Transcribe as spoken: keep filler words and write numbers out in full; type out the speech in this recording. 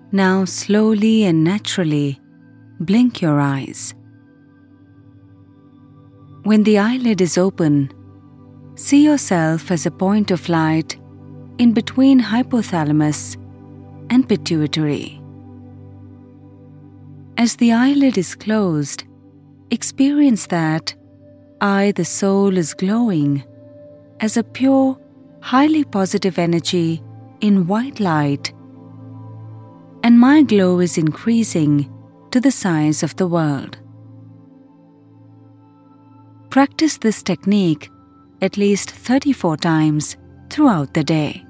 Now slowly and naturally blink your eyes. When the eyelid is open, see yourself as a point of light in between hypothalamus and pituitary. As the eyelid is closed, experience that I, the soul, is glowing as a pure, highly positive energy in white light, and my glow is increasing to the size of the world. Practice this technique at least thirty-four times throughout the day.